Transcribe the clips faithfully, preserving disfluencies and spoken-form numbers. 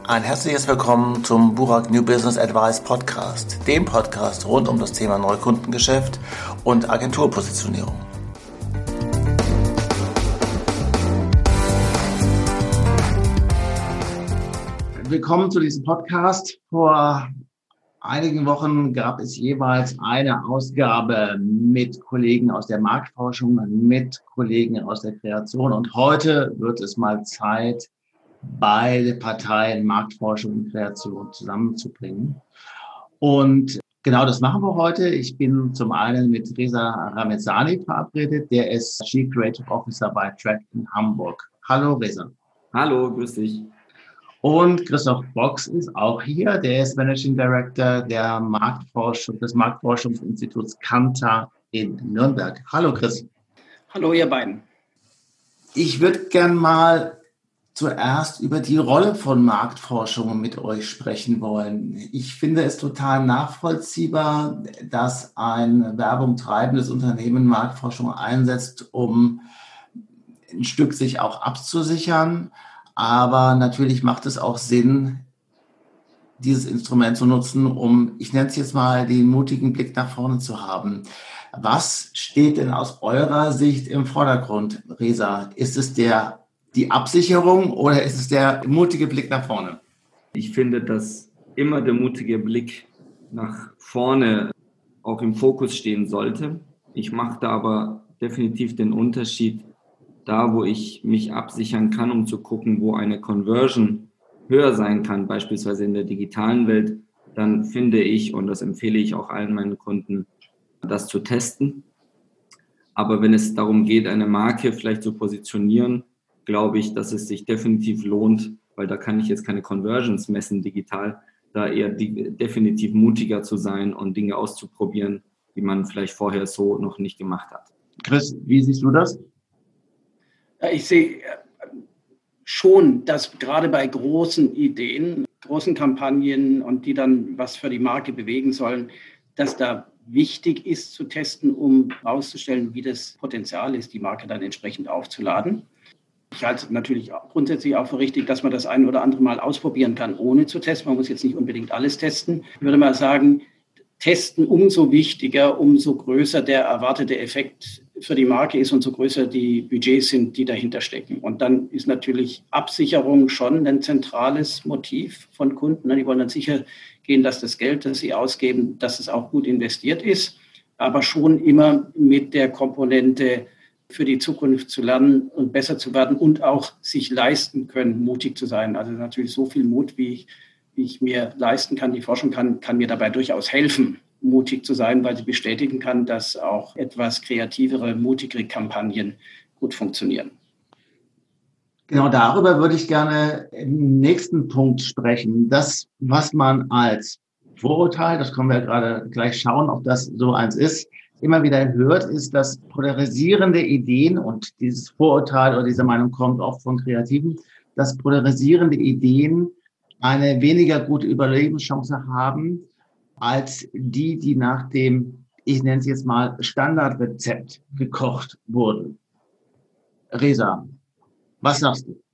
Ein herzliches Willkommen zum Burak New Business Advice Podcast, dem Podcast rund um das Thema Neukundengeschäft und Agenturpositionierung. Willkommen zu diesem Podcast. Vor einigen Wochen gab es jeweils eine Ausgabe mit Kollegen aus der Marktforschung, mit Kollegen aus der Kreation und heute wird es mal Zeit, beide Parteien, Marktforschung und Kreation, zusammenzubringen. Und genau das machen wir heute. Ich bin zum einen mit Reza Ramezani verabredet, der ist Chief Creative Officer bei Track in Hamburg. Hallo Reza. Hallo, grüß dich. Und Christoph Box ist auch hier, der ist Managing Director der Marktforschung, des Marktforschungsinstituts Kantar in Nürnberg. Hallo Chris. Hallo ihr beiden. Ich würde gern mal zuerst über die Rolle von Marktforschung mit euch sprechen wollen. Ich finde es total nachvollziehbar, dass ein Werbung treibendes Unternehmen Marktforschung einsetzt, um ein Stück sich auch abzusichern. Aber natürlich macht es auch Sinn, dieses Instrument zu nutzen, um, ich nenne es jetzt mal, den mutigen Blick nach vorne zu haben. Was steht denn aus eurer Sicht im Vordergrund, Reza? Ist es der die Absicherung oder ist es der mutige Blick nach vorne? Ich finde, dass immer der mutige Blick nach vorne auch im Fokus stehen sollte. Ich mache da aber definitiv den Unterschied, da wo ich mich absichern kann, um zu gucken, wo eine Conversion höher sein kann, beispielsweise in der digitalen Welt, dann finde ich, und das empfehle ich auch allen meinen Kunden, das zu testen. Aber wenn es darum geht, eine Marke vielleicht zu positionieren, glaube ich, dass es sich definitiv lohnt, weil da kann ich jetzt keine Conversions messen digital, da eher die, definitiv mutiger zu sein und Dinge auszuprobieren, die man vielleicht vorher so noch nicht gemacht hat. Chris, wie siehst du das? Ich sehe schon, dass gerade bei großen Ideen, großen Kampagnen und die dann was für die Marke bewegen sollen, dass da wichtig ist zu testen, um herauszustellen, wie das Potenzial ist, die Marke dann entsprechend aufzuladen. Ich halte es natürlich auch grundsätzlich auch für richtig, dass man das ein oder andere Mal ausprobieren kann, ohne zu testen. Man muss jetzt nicht unbedingt alles testen. Ich würde mal sagen, testen umso wichtiger, umso größer der erwartete Effekt für die Marke ist und so größer die Budgets sind, die dahinter stecken. Und dann ist natürlich Absicherung schon ein zentrales Motiv von Kunden. Die wollen dann sicher gehen, dass das Geld, das sie ausgeben, dass es auch gut investiert ist, aber schon immer mit der Komponente für die Zukunft zu lernen und besser zu werden und auch sich leisten können, mutig zu sein. Also natürlich so viel Mut, wie ich, wie ich mir leisten kann, die Forschung kann, kann mir dabei durchaus helfen, mutig zu sein, weil sie bestätigen kann, dass auch etwas kreativere, mutigere Kampagnen gut funktionieren. Genau darüber würde ich gerne im nächsten Punkt sprechen. Das, was man als Vorurteil, das können wir gerade gleich schauen, ob das so eins ist, immer wieder hört, ist, dass polarisierende Ideen, und dieses Vorurteil oder diese Meinung kommt oft von Kreativen, dass polarisierende Ideen eine weniger gute Überlebenschance haben, als die, die nach dem, ich nenne es jetzt mal, Standardrezept gekocht wurden. Reza, was sagst du?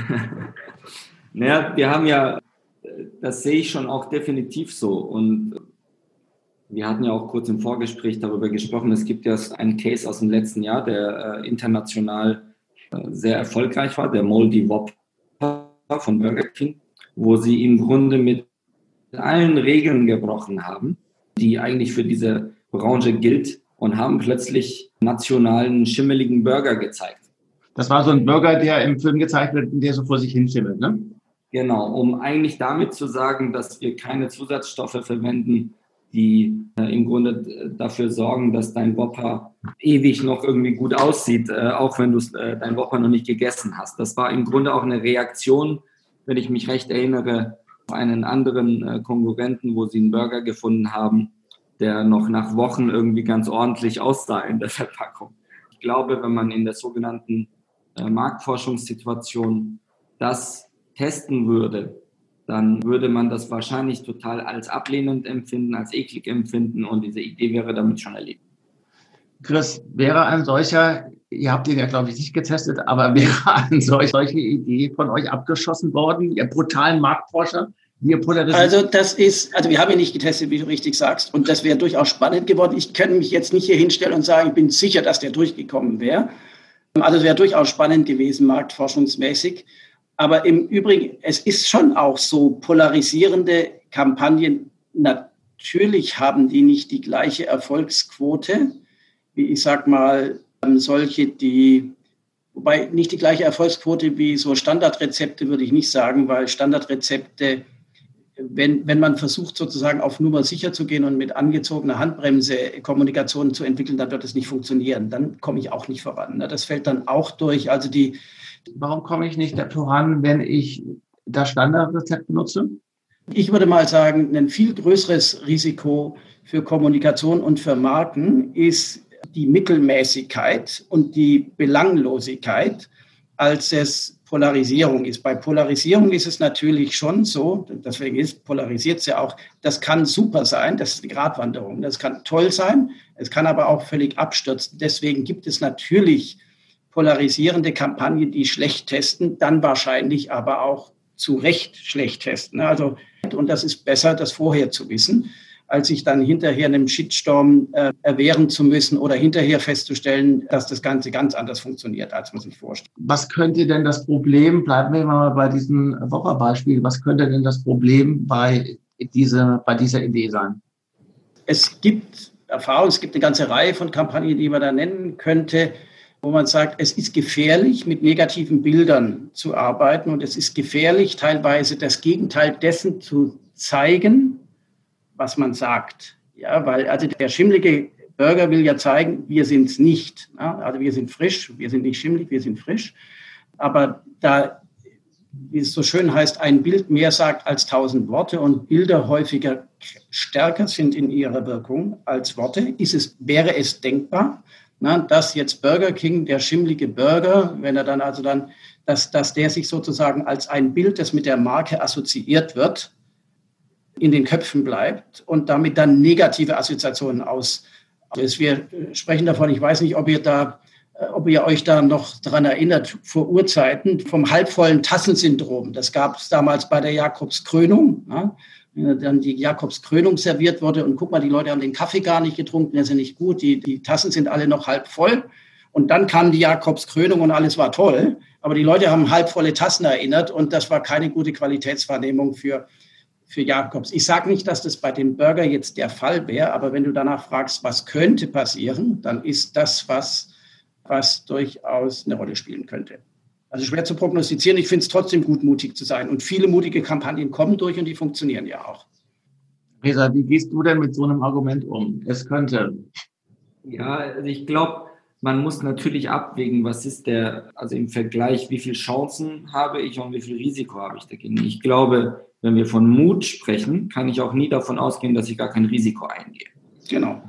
Naja, wir haben ja, das sehe ich schon auch definitiv so, und wir hatten ja auch kurz im Vorgespräch darüber gesprochen. Es gibt ja einen Case aus dem letzten Jahr, der äh, international äh, sehr erfolgreich war, der Moldy Whopper von Burger King, wo sie im Grunde mit allen Regeln gebrochen haben, die eigentlich für diese Branche gilt, und haben plötzlich nationalen schimmeligen Burger gezeigt. Das war so ein Burger, der im Film gezeigt wird, der so vor sich hin schimmelt, ne? Genau, um eigentlich damit zu sagen, dass wir keine Zusatzstoffe verwenden, die äh, im Grunde dafür sorgen, dass dein Whopper ewig noch irgendwie gut aussieht, äh, auch wenn du äh, dein Whopper noch nicht gegessen hast. Das war im Grunde auch eine Reaktion, wenn ich mich recht erinnere, auf einen anderen äh, Konkurrenten, wo sie einen Burger gefunden haben, der noch nach Wochen irgendwie ganz ordentlich aussah in der Verpackung. Ich glaube, wenn man in der sogenannten äh, Marktforschungssituation das testen würde, dann würde man das wahrscheinlich total als ablehnend empfinden, als eklig empfinden, und diese Idee wäre damit schon erledigt. Chris, wäre ein solcher Ihr habt ihn ja, glaube ich, nicht getestet, aber wäre eine solche, solche Idee von euch abgeschossen worden, ihr brutalen Marktforscher? Wir polarisieren. Also das ist, also wir haben ihn nicht getestet, wie du richtig sagst, und das wäre durchaus spannend geworden. Ich könnte mich jetzt nicht hier hinstellen und sagen, ich bin sicher, dass der durchgekommen wäre. Also es wäre durchaus spannend gewesen, marktforschungsmäßig. Aber im Übrigen, es ist schon auch so, polarisierende Kampagnen, natürlich haben die nicht die gleiche Erfolgsquote, wie ich sag mal, solche, die, wobei nicht die gleiche Erfolgsquote wie so Standardrezepte, würde ich nicht sagen, weil Standardrezepte, wenn, wenn man versucht, sozusagen auf Nummer sicher zu gehen und mit angezogener Handbremse Kommunikation zu entwickeln, dann wird es nicht funktionieren. Dann komme ich auch nicht voran. Das fällt dann auch durch. Also die. Warum komme ich nicht voran, wenn ich das Standardrezept benutze? Ich würde mal sagen, ein viel größeres Risiko für Kommunikation und für Marken ist die Mittelmäßigkeit und die Belanglosigkeit, als es Polarisierung ist. Bei Polarisierung ist es natürlich schon so, deswegen ist polarisiert es ja auch, das kann super sein, das ist eine Gratwanderung, das kann toll sein, es kann aber auch völlig abstürzen. Deswegen gibt es natürlich polarisierende Kampagnen, die schlecht testen, dann wahrscheinlich aber auch zu Recht schlecht testen. Also, und das ist besser, das vorher zu wissen, als sich dann hinterher einem Shitstorm äh, erwehren zu müssen oder hinterher festzustellen, dass das Ganze ganz anders funktioniert, als man sich vorstellt. Was könnte denn das Problem, bleiben wir mal bei diesem Wocherbeispiel, was könnte denn das Problem bei, diese, bei dieser Idee sein? Es gibt Erfahrungen, es gibt eine ganze Reihe von Kampagnen, die man da nennen könnte, wo man sagt, es ist gefährlich, mit negativen Bildern zu arbeiten und es ist gefährlich, teilweise das Gegenteil dessen zu zeigen, was man sagt. Ja, weil also der schimmlige Burger will ja zeigen, wir sind es nicht. Ja, also wir sind frisch, wir sind nicht schimmelig, wir sind frisch. Aber da, wie es so schön heißt, ein Bild mehr sagt als tausend Worte und Bilder häufiger stärker sind in ihrer Wirkung als Worte, ist es, wäre es denkbar, na, dass jetzt Burger King, der schimmlige Burger, wenn er dann also dann, dass, dass der sich sozusagen als ein Bild, das mit der Marke assoziiert wird, in den Köpfen bleibt und damit dann negative Assoziationen aus. Also wir sprechen davon, ich weiß nicht, ob ihr da, ob ihr euch da noch daran erinnert, vor Urzeiten vom halbvollen Tassensyndrom. Das gab es damals bei der Jakobskrönung. Ja, wenn dann die Jakobskrönung serviert wurde und guck mal, die Leute haben den Kaffee gar nicht getrunken, der ist ja nicht gut, die, die Tassen sind alle noch halb voll. Und dann kam die Jakobskrönung und alles war toll. Aber die Leute haben halbvolle Tassen erinnert und das war keine gute Qualitätswahrnehmung für für Jakobs. Ich sage nicht, dass das bei dem Burger jetzt der Fall wäre, aber wenn du danach fragst, was könnte passieren, dann ist das was, was durchaus eine Rolle spielen könnte. Also schwer zu prognostizieren. Ich finde es trotzdem gut, mutig zu sein. Und viele mutige Kampagnen kommen durch und die funktionieren ja auch. Reza, wie gehst du denn mit so einem Argument um? Es könnte. Ja, also ich glaube, man muss natürlich abwägen, was ist der, also im Vergleich, wie viele Chancen habe ich und wie viel Risiko habe ich dagegen. Ich glaube, wenn wir von Mut sprechen, kann ich auch nie davon ausgehen, dass ich gar kein Risiko eingehe. Genau.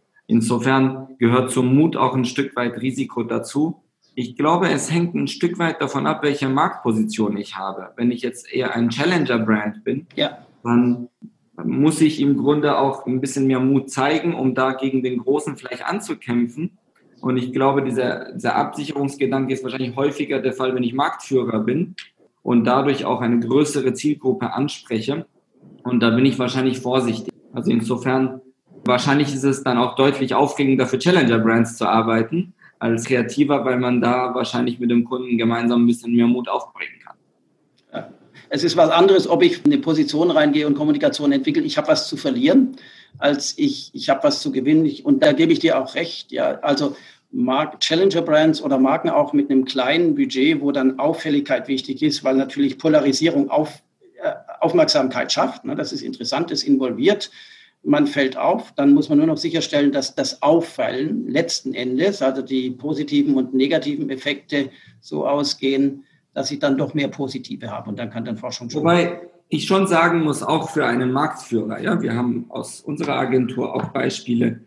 Insofern gehört zum Mut auch ein Stück weit Risiko dazu. Ich glaube, es hängt ein Stück weit davon ab, welche Marktposition ich habe. Wenn ich jetzt eher ein Challenger-Brand bin, ja, dann muss ich im Grunde auch ein bisschen mehr Mut zeigen, um da gegen den Großen vielleicht anzukämpfen. Und ich glaube, dieser, dieser Absicherungsgedanke ist wahrscheinlich häufiger der Fall, wenn ich Marktführer bin und dadurch auch eine größere Zielgruppe anspreche. Und da bin ich wahrscheinlich vorsichtig. Also insofern, wahrscheinlich ist es dann auch deutlich aufregender für Challenger-Brands zu arbeiten als kreativer, weil man da wahrscheinlich mit dem Kunden gemeinsam ein bisschen mehr Mut aufbringen kann. Ja. Es ist was anderes, ob ich in eine Position reingehe und Kommunikation entwickle. Ich habe was zu verlieren, als ich, ich habe was zu gewinnen. Ich, und da gebe ich dir auch recht. Ja, also Mark, Challenger-Brands oder Marken auch mit einem kleinen Budget, wo dann Auffälligkeit wichtig ist, weil natürlich Polarisierung auf, äh, Aufmerksamkeit schafft. Ne? Das ist interessant, das involviert. Man fällt auf, dann muss man nur noch sicherstellen, dass das Auffallen letzten Endes, also die positiven und negativen Effekte so ausgehen, dass ich dann doch mehr positive habe. Und dann kann dann Forschung schon... Wobei ich schon sagen muss, auch für einen Marktführer, ja, wir haben aus unserer Agentur auch Beispiele,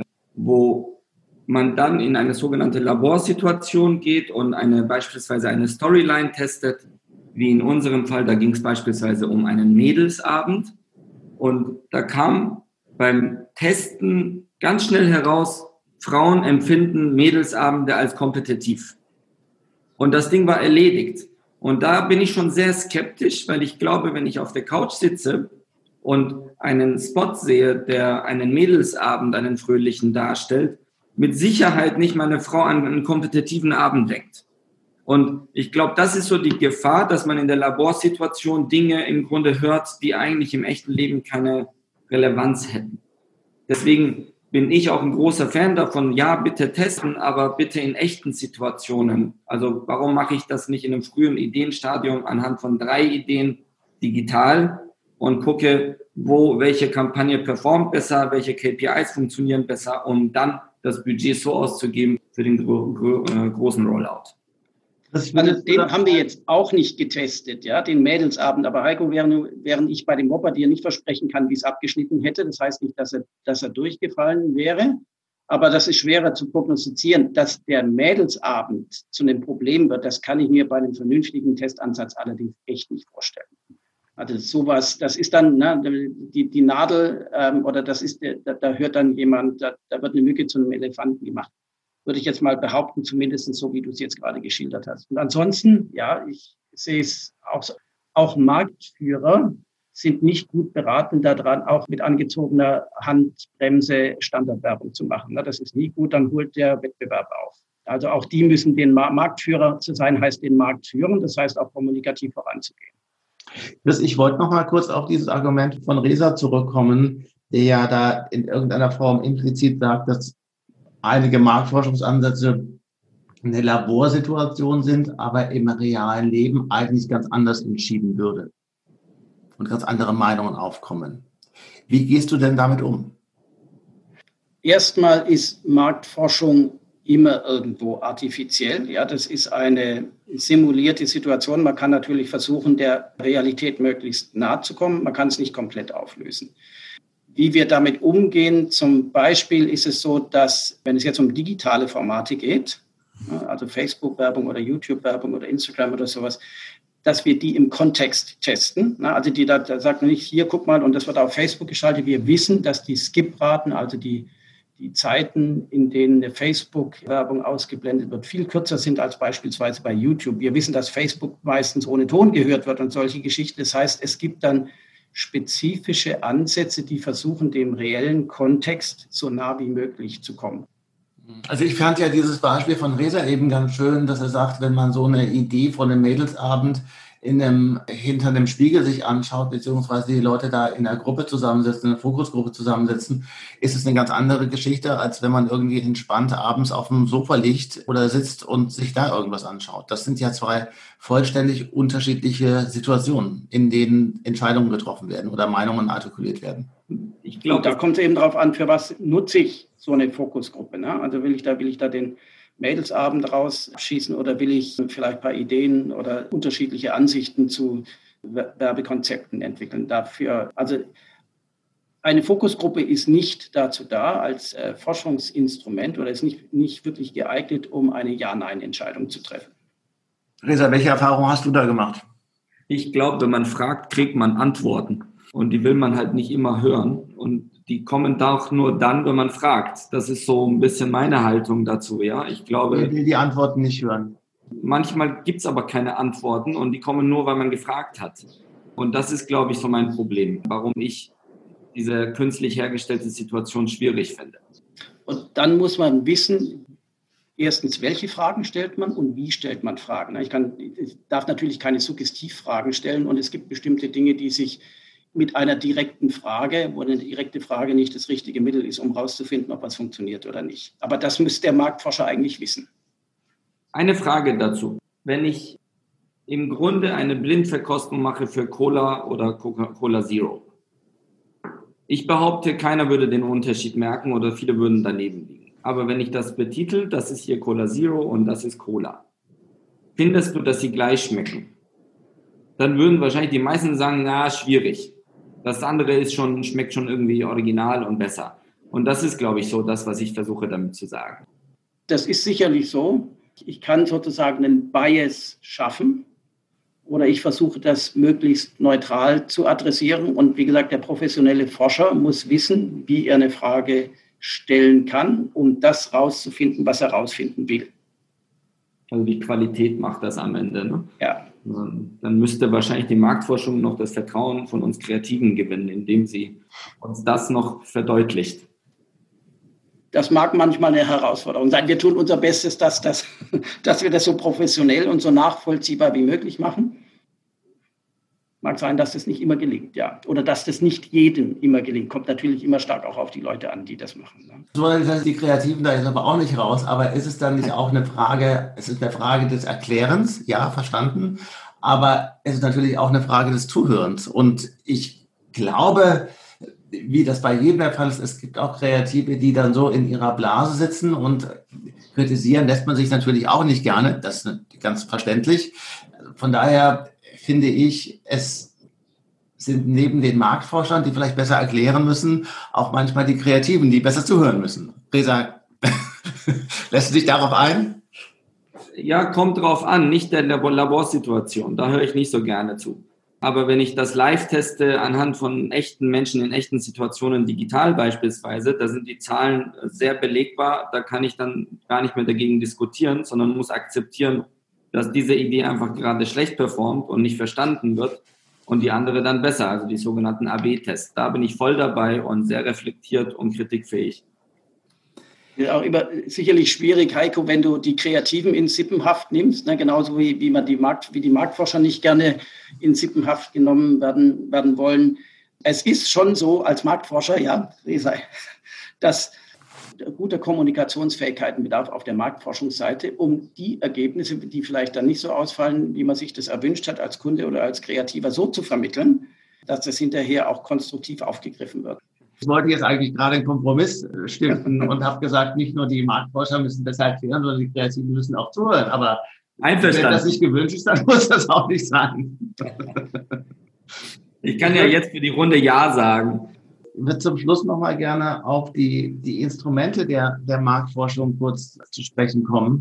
wo man dann in eine sogenannte Laborsituation geht und eine, beispielsweise eine Storyline testet, wie in unserem Fall, da ging es beispielsweise um einen Mädelsabend. Und da kam beim Testen ganz schnell heraus, Frauen empfinden Mädelsabende als kompetitiv. Und das Ding war erledigt. Und da bin ich schon sehr skeptisch, weil ich glaube, wenn ich auf der Couch sitze und einen Spot sehe, der einen Mädelsabend, einen fröhlichen darstellt, mit Sicherheit nicht meine Frau an einen kompetitiven Abend denkt. Und ich glaube, das ist so die Gefahr, dass man in der Laborsituation Dinge im Grunde hört, die eigentlich im echten Leben keine Relevanz hätten. Deswegen bin ich auch ein großer Fan davon, ja, bitte testen, aber bitte in echten Situationen. Also warum mache ich das nicht in einem frühen Ideenstadium anhand von drei Ideen digital und gucke, wo welche Kampagne performt besser, welche K P Is funktionieren besser, um dann das Budget so auszugeben für den gro- gro- äh, großen Rollout. Also den haben wir jetzt auch nicht getestet, ja, den Mädelsabend. Aber Heiko, während, während ich bei dem Whopper dir nicht versprechen kann, wie es abgeschnitten hätte, das heißt nicht, dass er, dass er durchgefallen wäre, aber das ist schwerer zu prognostizieren. Dass der Mädelsabend zu einem Problem wird, das kann ich mir bei einem vernünftigen Testansatz allerdings echt nicht vorstellen. Also sowas, das ist dann ne, die, die Nadel ähm, oder das ist, da, da hört dann jemand, da, da wird eine Mücke zu einem Elefanten gemacht. Würde ich jetzt mal behaupten, zumindest so, wie du es jetzt gerade geschildert hast. Und ansonsten, ja, ich sehe es auch so. Auch Marktführer sind nicht gut beraten daran, auch mit angezogener Handbremse Standardwerbung zu machen. Das ist nie gut, dann holt der Wettbewerb auf. Also auch die müssen den Marktführer zu sein, heißt den Markt führen, das heißt auch kommunikativ voranzugehen. Ich wollte noch mal kurz auf dieses Argument von Reza zurückkommen, der ja da in irgendeiner Form implizit sagt, dass einige Marktforschungsansätze eine Laborsituation sind, aber im realen Leben eigentlich ganz anders entschieden würde und ganz andere Meinungen aufkommen. Wie gehst du denn damit um? Erstmal ist Marktforschung immer irgendwo artifiziell. Ja, das ist eine simulierte Situation. Man kann natürlich versuchen, der Realität möglichst nahe zu kommen. Man kann es nicht komplett auflösen. Wie wir damit umgehen, zum Beispiel ist es so, dass, wenn es jetzt um digitale Formate geht, also Facebook-Werbung oder YouTube-Werbung oder Instagram oder sowas, dass wir die im Kontext testen. Also die da, da sagt man nicht, hier, guck mal, und das wird auf Facebook geschaltet. Wir wissen, dass die Skip-Raten, also die, die Zeiten, in denen eine Facebook-Werbung ausgeblendet wird, viel kürzer sind als beispielsweise bei YouTube. Wir wissen, dass Facebook meistens ohne Ton gehört wird und solche Geschichten. Das heißt, es gibt dann spezifische Ansätze, die versuchen, dem reellen Kontext so nah wie möglich zu kommen. Also ich fand ja dieses Beispiel von Reza eben ganz schön, dass er sagt, wenn man so eine Idee von einem Mädelsabend in einem, hinter einem Spiegel sich anschaut, beziehungsweise die Leute da in einer Gruppe zusammensitzen, in einer Fokusgruppe zusammensitzen, ist es eine ganz andere Geschichte, als wenn man irgendwie entspannt abends auf dem Sofa liegt oder sitzt und sich da irgendwas anschaut. Das sind ja zwei vollständig unterschiedliche Situationen, in denen Entscheidungen getroffen werden oder Meinungen artikuliert werden. Ich glaube, da kommt es eben darauf an, für was nutze ich so eine Fokusgruppe. Ne? Also will ich da, will ich da den Mädelsabend rausschießen oder will ich vielleicht ein paar Ideen oder unterschiedliche Ansichten zu Werbekonzepten entwickeln dafür? Also eine Fokusgruppe ist nicht dazu da als äh, Forschungsinstrument oder ist nicht, nicht wirklich geeignet, um eine Ja-Nein-Entscheidung zu treffen. Reza, welche Erfahrung hast du da gemacht? Ich glaube, wenn man fragt, kriegt man Antworten. Und die will man halt nicht immer hören. Und die kommen auch nur dann, wenn man fragt. Das ist so ein bisschen meine Haltung dazu, ja. Ich glaube, ich will die Antworten nicht hören. Manchmal gibt es aber keine Antworten und die kommen nur, weil man gefragt hat. Und das ist, glaube ich, so mein Problem, warum ich diese künstlich hergestellte Situation schwierig finde. Und dann muss man wissen, erstens, welche Fragen stellt man und wie stellt man Fragen. Ich, kann, ich darf natürlich keine Suggestivfragen stellen und es gibt bestimmte Dinge, die sich mit einer direkten Frage, wo eine direkte Frage nicht das richtige Mittel ist, um herauszufinden, ob was funktioniert oder nicht. Aber das müsste der Marktforscher eigentlich wissen. Eine Frage dazu. Wenn ich im Grunde eine Blindverkostung mache für Cola oder Coca-Cola Zero, ich behaupte, keiner würde den Unterschied merken oder viele würden daneben liegen. Aber wenn ich das betitel, das ist hier Cola Zero und das ist Cola, findest du, dass sie gleich schmecken? Dann würden wahrscheinlich die meisten sagen, na, schwierig. Das andere ist schon, schmeckt schon irgendwie original und besser. Und das ist, glaube ich, so das, was ich versuche damit zu sagen. Das ist sicherlich so. Ich kann sozusagen einen Bias schaffen oder ich versuche das möglichst neutral zu adressieren. Und wie gesagt, der professionelle Forscher muss wissen, wie er eine Frage stellen kann, um das rauszufinden, was er rausfinden will. Also die Qualität macht das am Ende, ne? Ja. Dann müsste wahrscheinlich die Marktforschung noch das Vertrauen von uns Kreativen gewinnen, indem sie uns das noch verdeutlicht. Das mag manchmal eine Herausforderung sein. Wir tun unser Bestes, dass, das, dass wir das so professionell und so nachvollziehbar wie möglich machen. Mag sein, dass das nicht immer gelingt, ja. Oder dass das nicht jedem immer gelingt. Kommt natürlich immer stark auch auf die Leute an, die das machen. Ne? So, die Kreativen da jetzt aber auch nicht raus, aber ist es dann nicht auch eine Frage, es ist eine Frage des Erklärens, ja, verstanden, aber es ist natürlich auch eine Frage des Zuhörens. Und ich glaube, wie das bei jedem der Fall ist, es gibt auch Kreative, die dann so in ihrer Blase sitzen und kritisieren lässt man sich natürlich auch nicht gerne, das ist ganz verständlich. Von daher finde ich, es sind neben den Marktforschern, die vielleicht besser erklären müssen, auch manchmal die Kreativen, die besser zuhören müssen. Reza, lässt du dich darauf ein? Ja, kommt drauf an, nicht der Laborsituation, da höre ich nicht so gerne zu. Aber wenn ich das live teste anhand von echten Menschen in echten Situationen, digital beispielsweise, da sind die Zahlen sehr belegbar, da kann ich dann gar nicht mehr dagegen diskutieren, sondern muss akzeptieren, dass diese Idee einfach gerade schlecht performt und nicht verstanden wird und die andere dann besser, also die sogenannten A B Tests. Da bin ich voll dabei und sehr reflektiert und kritikfähig. Ist auch immer sicherlich schwierig, Heiko, wenn du die Kreativen in Sippenhaft nimmst, ne, genauso wie, wie man die Markt, wie die Marktforscher nicht gerne in Sippenhaft genommen werden, werden wollen. Es ist schon so als Marktforscher, ja, dass gute Kommunikationsfähigkeiten bedarf auf der Marktforschungsseite, um die Ergebnisse, die vielleicht dann nicht so ausfallen, wie man sich das erwünscht hat als Kunde oder als Kreativer, so zu vermitteln, dass das hinterher auch konstruktiv aufgegriffen wird. Ich wollte jetzt eigentlich gerade einen Kompromiss stiften und habe gesagt, nicht nur die Marktforscher müssen besser erklären, sondern die Kreativen müssen auch zuhören. Aber wenn das nicht gewünscht ist, dann muss das auch nicht sein. Ich kann ja jetzt für die Runde Ja sagen. Ich würde zum Schluss noch mal gerne auf die, die Instrumente der, der Marktforschung kurz zu sprechen kommen.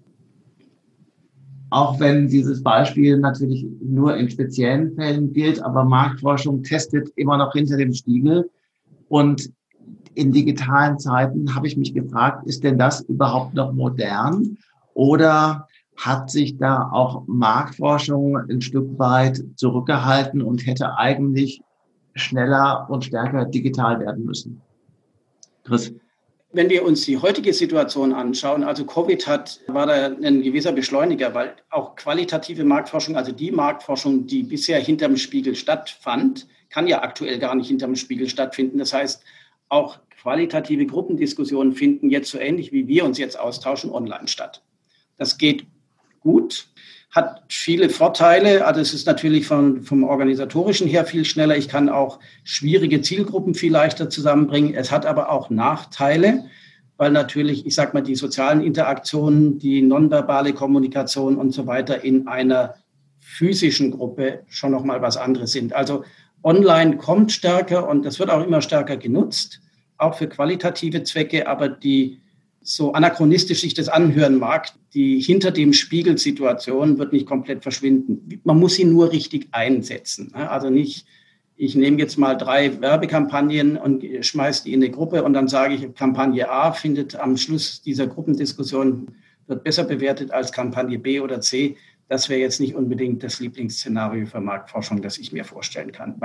Auch wenn dieses Beispiel natürlich nur in speziellen Fällen gilt, aber Marktforschung testet immer noch hinter dem Spiegel. Und in digitalen Zeiten habe ich mich gefragt, ist denn das überhaupt noch modern? Oder hat sich da auch Marktforschung ein Stück weit zurückgehalten und hätte eigentlich schneller und stärker digital werden müssen? Chris? Wenn wir uns die heutige Situation anschauen, also Covid hat, war da ein gewisser Beschleuniger, weil auch qualitative Marktforschung, also die Marktforschung, die bisher hinterm Spiegel stattfand, kann ja aktuell gar nicht hinterm Spiegel stattfinden. Das heißt, auch qualitative Gruppendiskussionen finden jetzt so ähnlich, wie wir uns jetzt austauschen, online statt. Das geht gut, hat viele Vorteile. Also es ist natürlich von, vom Organisatorischen her viel schneller. Ich kann auch schwierige Zielgruppen viel leichter zusammenbringen. Es hat aber auch Nachteile, weil natürlich, ich sage mal, die sozialen Interaktionen, die nonverbale Kommunikation und so weiter in einer physischen Gruppe schon nochmal was anderes sind. Also online kommt stärker und das wird auch immer stärker genutzt, auch für qualitative Zwecke, aber die so anachronistisch sich das anhören mag, die hinter dem Spiegel-Situation wird nicht komplett verschwinden. Man muss sie nur richtig einsetzen. Also nicht, ich nehme jetzt mal drei Werbekampagnen und schmeiße die in eine Gruppe und dann sage ich, Kampagne A findet am Schluss dieser Gruppendiskussion, wird besser bewertet als Kampagne B oder C. Das wäre jetzt nicht unbedingt das Lieblingsszenario für Marktforschung, das ich mir vorstellen kann.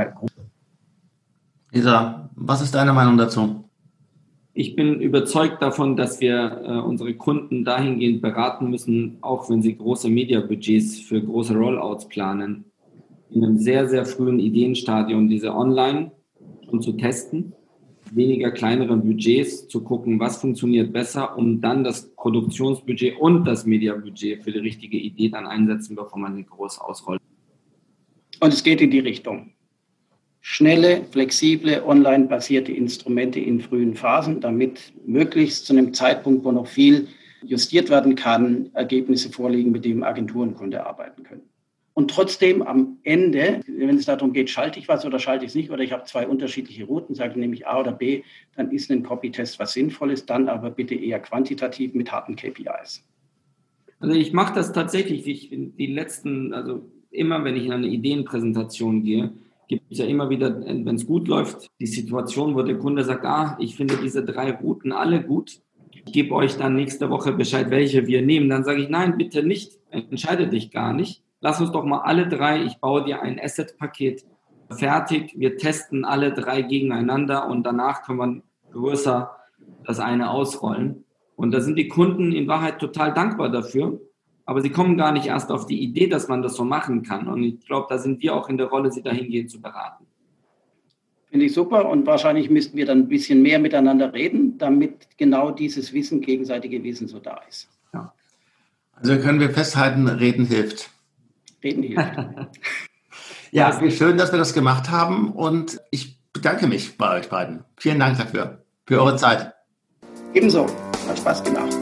Lisa, was ist deine Meinung dazu? Ich bin überzeugt davon, dass wir äh, unsere Kunden dahingehend beraten müssen, auch wenn sie große Media-Budgets für große Rollouts planen, in einem sehr, sehr frühen Ideenstadium diese online schon zu testen, weniger kleineren Budgets zu gucken, was funktioniert besser, um dann das Produktionsbudget und das Media-Budget für die richtige Idee dann einsetzen, bevor man sie groß ausrollt. Und es geht in die Richtung. Schnelle, flexible, online-basierte Instrumente in frühen Phasen, damit möglichst zu einem Zeitpunkt, wo noch viel justiert werden kann, Ergebnisse vorliegen, mit denen Agenturen und Kunden arbeiten können. Und trotzdem am Ende, wenn es darum geht, schalte ich was oder schalte ich es nicht, oder ich habe zwei unterschiedliche Routen, sage nämlich A oder B, dann ist ein Copy-Test was Sinnvolles, dann aber bitte eher quantitativ mit harten K P Is. Also ich mache das tatsächlich, ich, die letzten, also immer wenn ich in eine Ideenpräsentation gehe, gibt es ja immer wieder, wenn es gut läuft, die Situation, wo der Kunde sagt, ah, ich finde diese drei Routen alle gut. Ich gebe euch dann nächste Woche Bescheid, welche wir nehmen. Dann sage ich, nein, bitte nicht. Entscheide dich gar nicht. Lass uns doch mal alle drei, ich baue dir ein Asset-Paket fertig. Wir testen alle drei gegeneinander und danach können wir größer das eine ausrollen. Und da sind die Kunden in Wahrheit total dankbar dafür. Aber sie kommen gar nicht erst auf die Idee, dass man das so machen kann. Und ich glaube, da sind wir auch in der Rolle, sie dahingehend zu beraten. Finde ich super. Und wahrscheinlich müssten wir dann ein bisschen mehr miteinander reden, damit genau dieses Wissen, gegenseitige Wissen so da ist. Ja. Also können wir festhalten, Reden hilft. Reden hilft. Ja, wie schön, dass wir das gemacht haben. Und ich bedanke mich bei euch beiden. Vielen Dank dafür, für eure Zeit. Ebenso. Hat Spaß gemacht.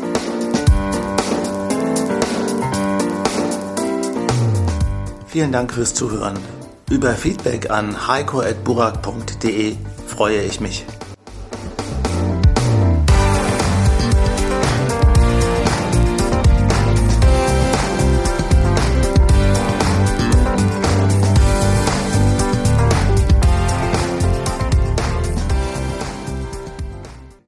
Vielen Dank fürs Zuhören. Über Feedback an heiko at burak punkt de freue ich mich.